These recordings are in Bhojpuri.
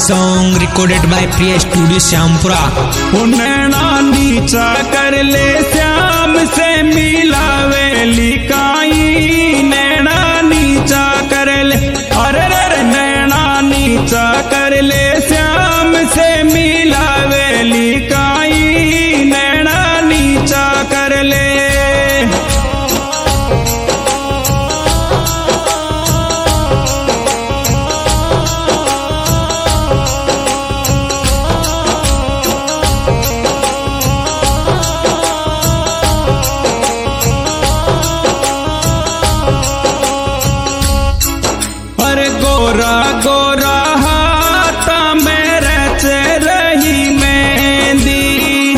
song recorded by Priya Studio Syampura। नैना नीचा कर ले श्याम से मिलावेली काई, नैना नीचा कर ले, अरे नैना नीचा कर ले श्याम से मिलावेली काई, नैना नीचा कर ले। गोरा गोरा हाथ में रच रही मेहंदी,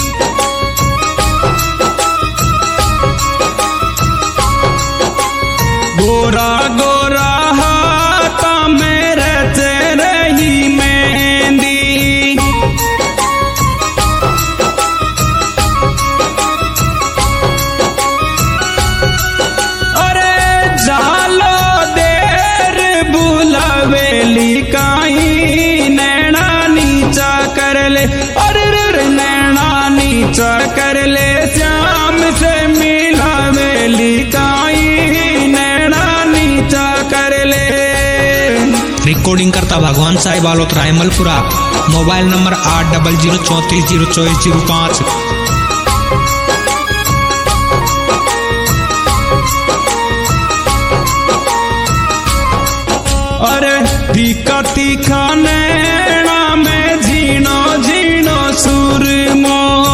गोरा गोरा हाथ में रच रही मेहंदी, अरे जालो बुलावेली काई, नैना नीचा कर ले, अरे नैना नीचा कर ले श्याम से मिलावेली काई, नैना नीचा कर ले। रिकॉर्डिंग करता भगवान साहिब आलोत रायमलपुरा। Mobile number 8004302405। अरे तीखा तीखा नैना में झीनो झीनो सुरमो,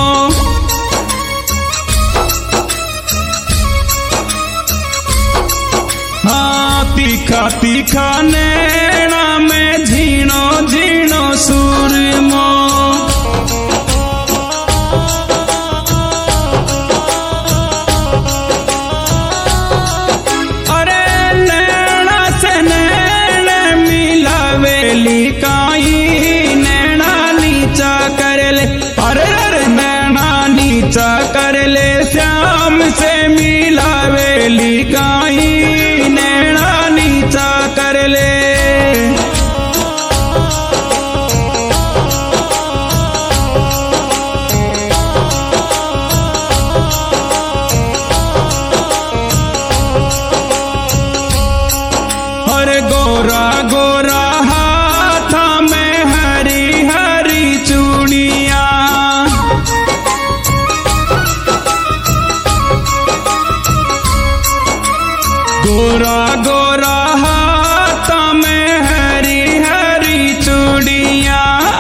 हाँ तीखा तीखा नैना में झीनो झीनो सुरमो, काई नैना नीचा कर ले, अरे नैना नीचा कर ले श्याम से मिलावेली काई, नैना नीचा कर ले। अरे गोरा गोरा गोरा गोरा हाथ में हरी हरी चूड़िया,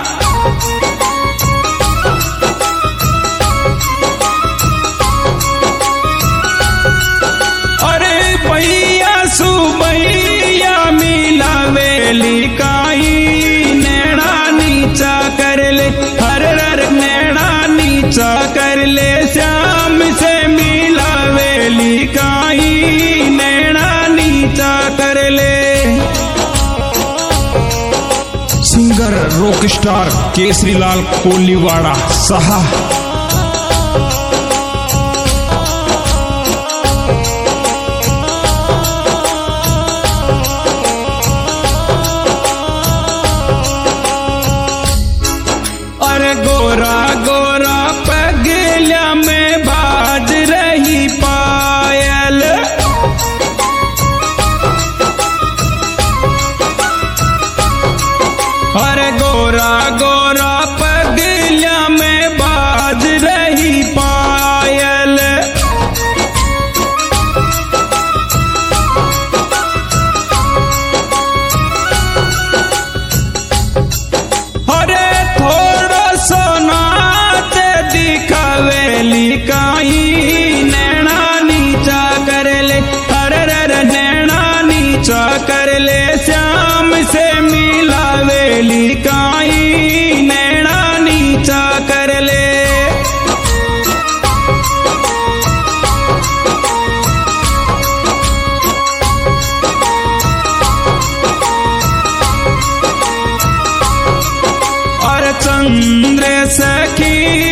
अरे भैया सुबैया मिलावेली काई, नैना नीचा कर ले, हर नैना नीचा कर ले श्याम से मिलावेली काई, नैना नीचा कर ले। Singer rock star Kesarilal Koliwada Saha. अरे गोरा गोरा पगलिया में बाज रही पायल, अरे गोरा गोरा पगलिया में बाज रही पायल, अरे थोड़ा सोना ते दिखावेली काई, नैना नीचा कर ले, अरे नैना नीचा कर ले श्याम से मिलावेली काई, नैना नीचा कर ले। और चंद्र सखी